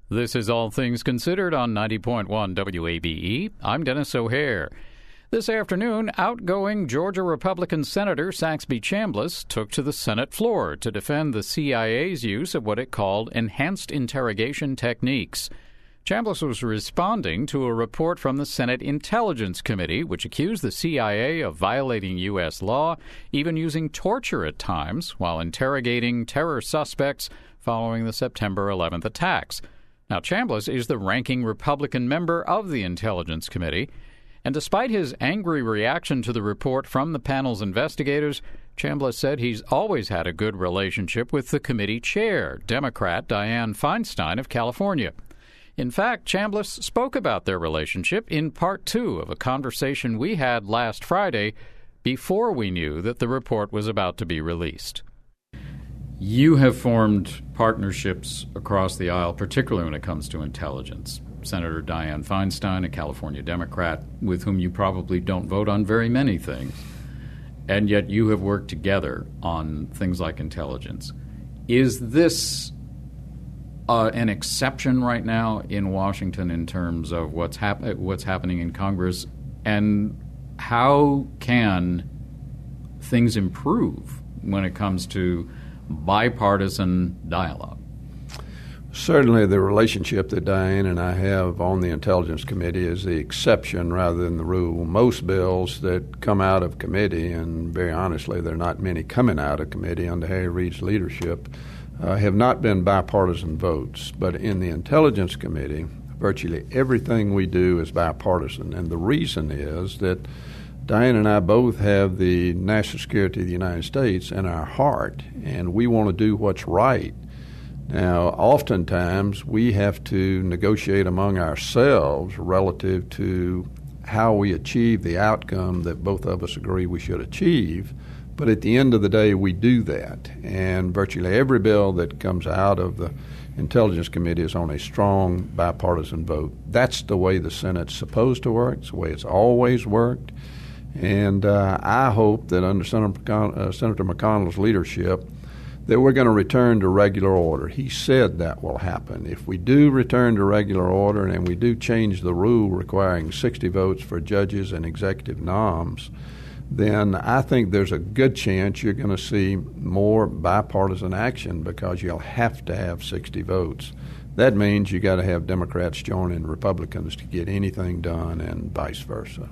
This is All Things Considered on 90.1 WABE. I'm Dennis O'Hare. This afternoon, outgoing Georgia Republican Senator Saxby Chambliss took to the Senate floor to defend the CIA's use of what it called enhanced interrogation techniques. Chambliss was responding to a report from the Senate Intelligence Committee, which accused the CIA of violating U.S. law, even using torture at times, while interrogating terror suspects following the September 11th attacks. Now, Chambliss is the ranking Republican member of the Intelligence Committee, and despite his angry reaction to the report from the panel's investigators, Chambliss said he's always had a good relationship with the committee chair, Democrat Dianne Feinstein of California. In fact, Chambliss spoke about their relationship in part 2 of a conversation we had last Friday before we knew that the report was about to be released. You have formed partnerships across the aisle, particularly when it comes to intelligence. Senator Dianne Feinstein, a California Democrat, with whom you probably don't vote on very many things, and yet you have worked together on things like intelligence. Is this an exception right now in Washington in terms of what's happening in Congress, and how can things improve when it comes to bipartisan dialogue? Certainly the relationship that Dianne and I have on the Intelligence Committee is the exception rather than the rule. Most bills that come out of committee, and very honestly there are not many coming out of committee under Harry Reid's leadership, have not been bipartisan votes. But in the Intelligence Committee, virtually everything we do is bipartisan. And the reason is that Dianne and I both have the national security of the United States in our heart, and we want to do what's right. Now, oftentimes we have to negotiate among ourselves relative to how we achieve the outcome that both of us agree we should achieve. But at the end of the day, we do that. And virtually every bill that comes out of the Intelligence Committee is on a strong bipartisan vote. That's the way the Senate's supposed to work. It's the way it's always worked. And I hope that under Senator McConnell's leadership that we're going to return to regular order. He said that will happen. If we do return to regular order and we do change the rule requiring 60 votes for judges and executive noms, then I think there's a good chance you're going to see more bipartisan action because you'll have to have 60 votes. That means you got to have Democrats joining Republicans to get anything done and vice versa.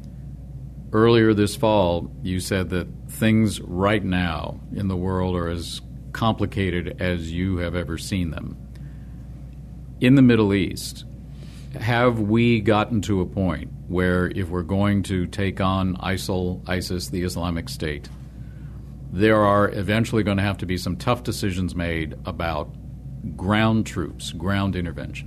Earlier this fall, you said that things right now in the world are as complicated as you have ever seen them. In the Middle East, have we gotten to a point where if we're going to take on ISIL, ISIS, the Islamic State, there are eventually going to have to be some tough decisions made about ground troops, ground intervention?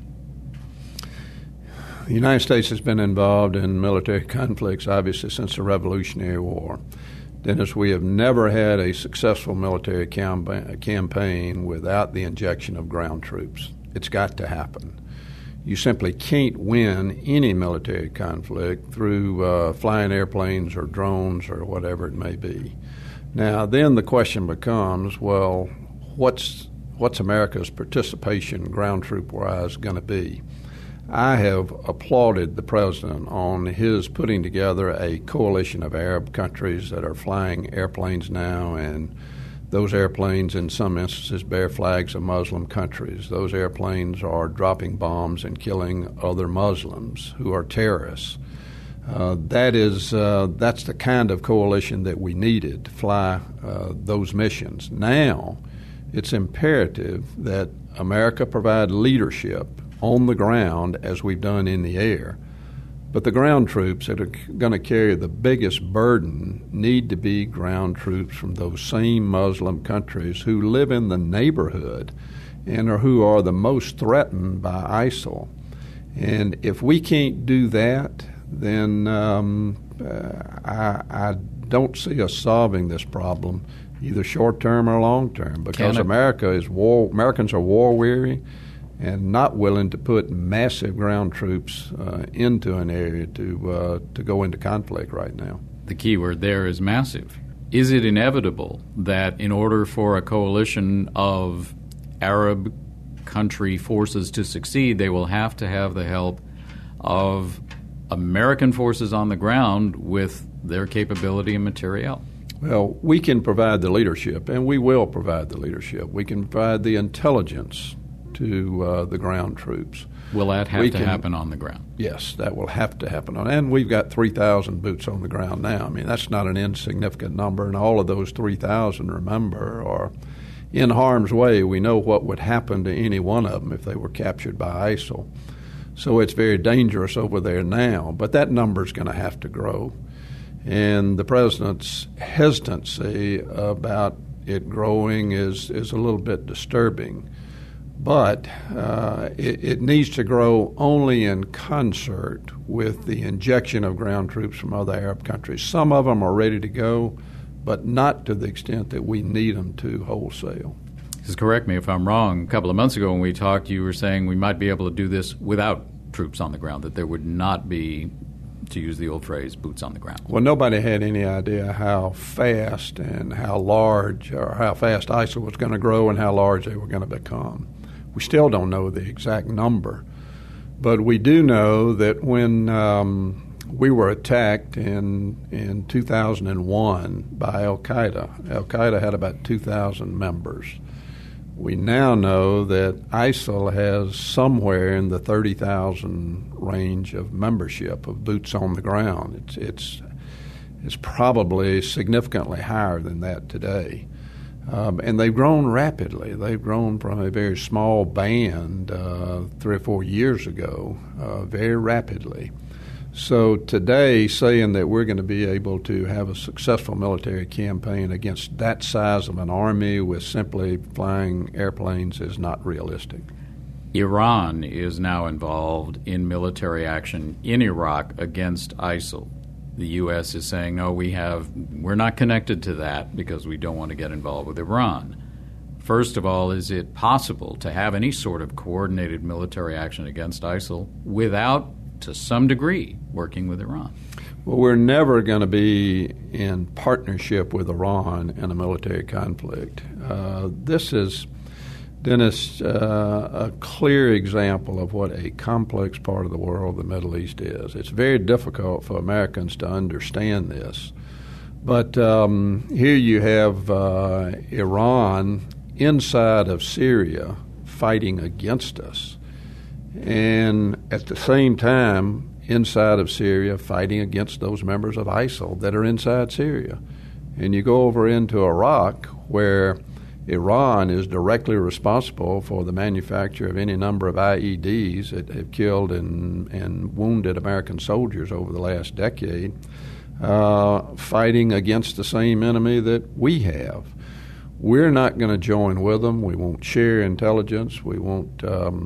The United States has been involved in military conflicts, obviously, since the Revolutionary War. Dennis, we have never had a successful military campaign without the injection of ground troops. It's got to happen. You simply can't win any military conflict through flying airplanes or drones or whatever it may be. Now, then the question becomes, well, what's America's participation ground troop-wise going to be? I have applauded the president on his putting together a coalition of Arab countries that are flying airplanes now, and those airplanes in some instances bear flags of Muslim countries. Those airplanes are dropping bombs and killing other Muslims who are terrorists. That's the kind of coalition that we needed to fly those missions. Now, it's imperative that America provide leadership on the ground as we've done in the air. But the ground troops that are going to carry the biggest burden need to be ground troops from those same Muslim countries who live in the neighborhood and who are the most threatened by ISIL. And if we can't do that, then I don't see us solving this problem either short term or long term, because Americans are war weary and not willing to put massive ground troops into an area to go into conflict right now. The key word there is massive. Is it inevitable that in order for a coalition of Arab country forces to succeed, they will have to have the help of American forces on the ground with their capability and materiel. Well, we can provide the leadership, and we will provide the leadership. We can provide the intelligence to the ground troops. Will that have to happen on the ground? Yes, that will have to happen and we've got 3,000 boots on the ground now. I mean, that's not an insignificant number, and all of those 3,000, remember, are in harm's way. We know what would happen to any one of them if they were captured by ISIL. So it's very dangerous over there now, but that number is going to have to grow. And the president's hesitancy about it growing is a little bit disturbing. But it needs to grow only in concert with the injection of ground troops from other Arab countries. Some of them are ready to go, but not to the extent that we need them to wholesale. Just correct me if I'm wrong. A couple of months ago when we talked, you were saying we might be able to do this without troops on the ground, that there would not be, to use the old phrase, boots on the ground. Well, nobody had any idea how fast and how large or how fast ISIL was going to grow and how large they were going to become. We still don't know the exact number, but we do know that when we were attacked in 2001 by Al-Qaeda had about 2,000 members. We now know that ISIL has somewhere in the 30,000 range of membership of boots on the ground. It's probably significantly higher than that today. And they've grown rapidly. They've grown from a very small band 3 or 4 years ago very rapidly. So today, saying that we're going to be able to have a successful military campaign against that size of an army with simply flying airplanes is not realistic. Iran is now involved in military action in Iraq against ISIL. The U.S. is saying, no, we're not connected to that because we don't want to get involved with Iran. First of all, is it possible to have any sort of coordinated military action against ISIL without, to some degree, working with Iran? Well, we're never going to be in partnership with Iran in a military conflict. This is, Dennis, a clear example of what a complex part of the world the Middle East is. It's very difficult for Americans to understand this. But here you have Iran inside of Syria fighting against us, and at the same time inside of Syria fighting against those members of ISIL that are inside Syria. And you go over into Iraq, where Iran is directly responsible for the manufacture of any number of IEDs that have killed and wounded American soldiers over the last decade, fighting against the same enemy that we have. We're not going to join with them. We won't share intelligence. We won't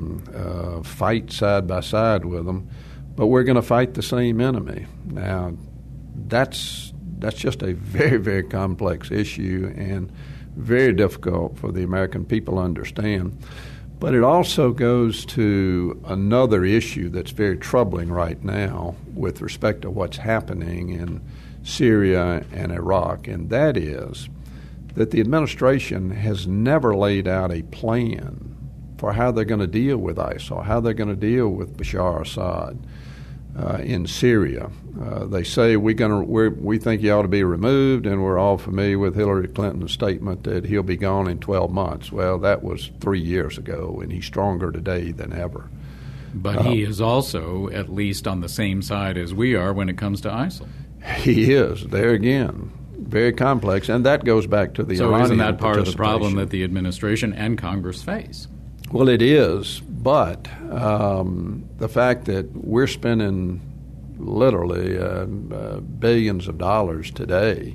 fight side by side with them, but we're going to fight the same enemy. Now, that's just a very, very complex issue and very difficult for the American people to understand. But it also goes to another issue that's very troubling right now with respect to what's happening in Syria and Iraq, and that is that the administration has never laid out a plan for how they're going to deal with ISIL, how they're going to deal with Bashar Assad in Syria. They say we think he ought to be removed, and we're all familiar with Hillary Clinton's statement that he'll be gone in 12 months. Well, that was 3 years ago, and he's stronger today than ever. But he is also at least on the same side as we are when it comes to ISIL. He is. There again, very complex, and that goes back to the Iranian participation. So isn't that part of the problem that the administration and Congress face? Well, it is, but the fact that we're spending literally billions of dollars today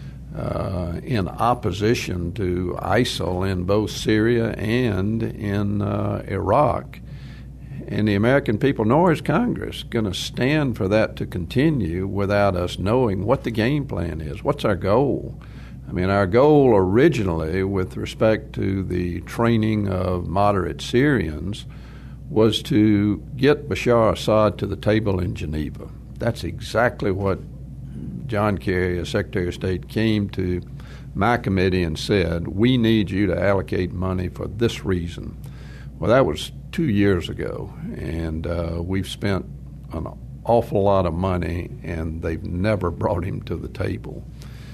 in opposition to ISIL in both Syria and in Iraq, and the American people, nor is Congress, going to stand for that to continue without us knowing what the game plan is. What's our goal? I mean, our goal originally with respect to the training of moderate Syrians was to get Bashar Assad to the table in Geneva. That's exactly what John Kerry, as Secretary of State, came to my committee and said, we need you to allocate money for this reason. Well, that was 2 years ago, and we've spent an awful lot of money, and they've never brought him to the table.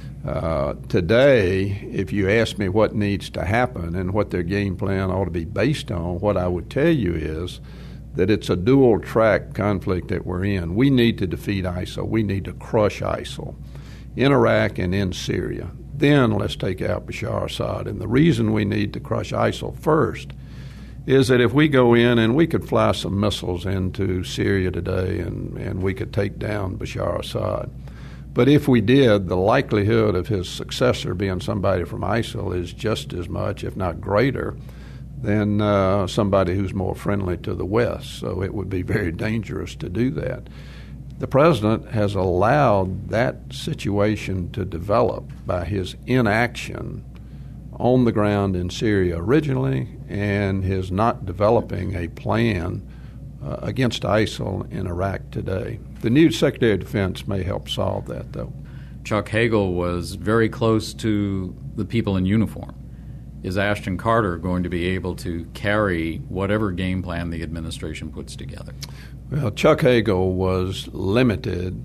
Today, if you ask me what needs to happen and what their game plan ought to be based on, what I would tell you is that it's a dual-track conflict that we're in. We need to defeat ISIL. We need to crush ISIL in Iraq and in Syria. Then let's take out Bashar Assad. And the reason we need to crush ISIL first is that if we go in and we could fly some missiles into Syria today and we could take down Bashar Assad. But if we did, the likelihood of his successor being somebody from ISIL is just as much, if not greater, than somebody who's more friendly to the West. So it would be very dangerous to do that. The president has allowed that situation to develop by his inaction on the ground in Syria originally and his not developing a plan against ISIL in Iraq today. The new Secretary of Defense may help solve that, though. Chuck Hagel was very close to the people in uniform. Is Ashton Carter going to be able to carry whatever game plan the administration puts together? Well, Chuck Hagel was limited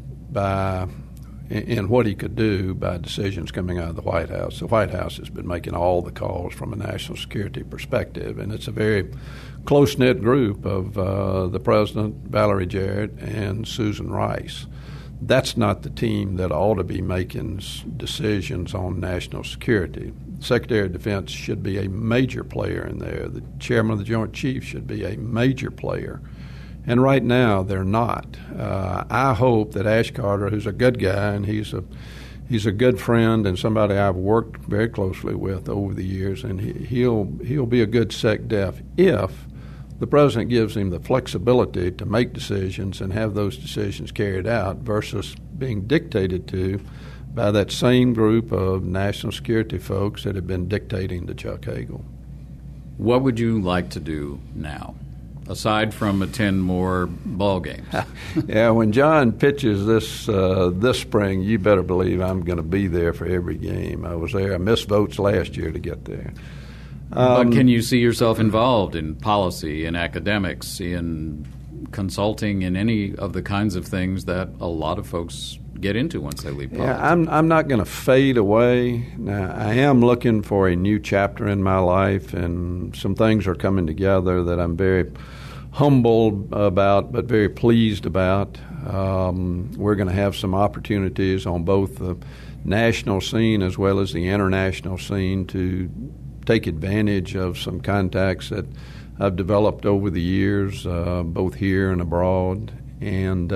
in what he could do by decisions coming out of the White House. The White House has been making all the calls from a national security perspective, and it's a very close-knit group of the President, Valerie Jarrett, and Susan Rice. That's not the team that ought to be making decisions on national security. The Secretary of Defense should be a major player in there. The Chairman of the Joint Chiefs should be a major player. And right now, they're not. I hope that Ash Carter, who's a good guy, and he's a good friend and somebody I've worked very closely with over the years, and he'll be a good SecDef if the president gives him the flexibility to make decisions and have those decisions carried out versus being dictated to by that same group of national security folks that have been dictating to Chuck Hagel. What would you like to do now, aside from attend more ball games? Yeah, when John pitches this spring, you better believe I'm going to be there for every game. I was there. I missed votes last year to get there. But can you see yourself involved in policy, in academics, in consulting, in any of the kinds of things that a lot of folks get into once they leave politics? Yeah, I'm not going to fade away. Now, I am looking for a new chapter in my life, and some things are coming together that I'm very humbled about but very pleased about. We're going to have some opportunities on both the national scene as well as the international scene to take advantage of some contacts that I've developed over the years, both here and abroad. And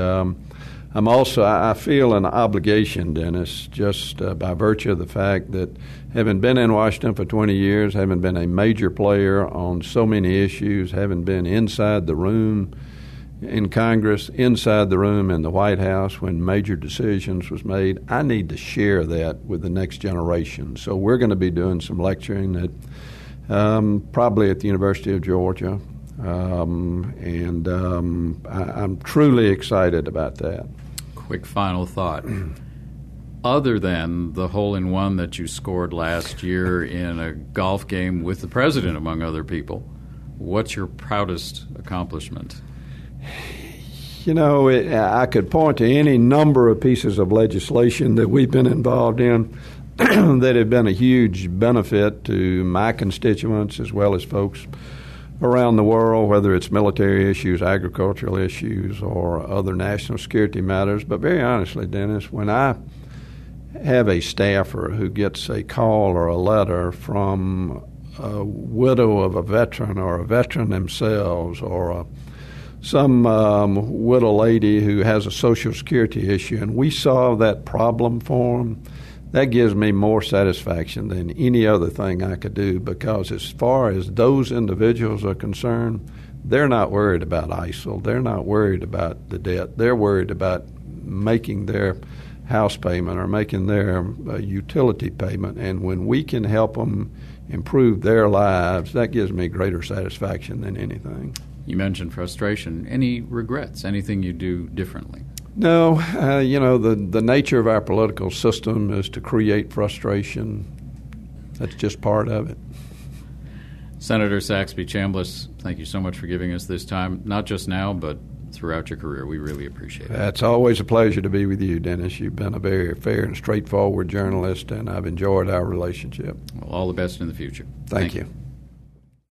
I feel an obligation, Dennis, just by virtue of the fact that having been in Washington for 20 years, having been a major player on so many issues, having been inside the room in Congress, inside the room in the White House when major decisions was made, I need to share that with the next generation. So we're going to be doing some lecturing at probably at the University of Georgia, and I'm truly excited about that. Quick final thought. Other than the hole-in-one that you scored last year in a golf game with the president, among other people, what's your proudest accomplishment? You know, I could point to any number of pieces of legislation that we've been involved in that have been a huge benefit to my constituents as well as folks around the world, whether it's military issues, agricultural issues, or other national security matters. But very honestly, Dennis, when I have a staffer who gets a call or a letter from a widow of a veteran or a veteran themselves or some widow lady who has a Social Security issue, and we solve that problem for them, that gives me more satisfaction than any other thing I could do, because as far as those individuals are concerned, they're not worried about ISIL. They're not worried about the debt. They're worried about making their house payment or making their utility payment. And when we can help them improve their lives, that gives me greater satisfaction than anything. You mentioned frustration. Any regrets? Anything you do differently? No. The nature of our political system is to create frustration. That's just part of it. Senator Saxby Chambliss, thank you so much for giving us this time, not just now, but throughout your career. We really appreciate it. It's always a pleasure to be with you, Dennis. You've been a very fair and straightforward journalist, and I've enjoyed our relationship. Well, all the best in the future. Thank you.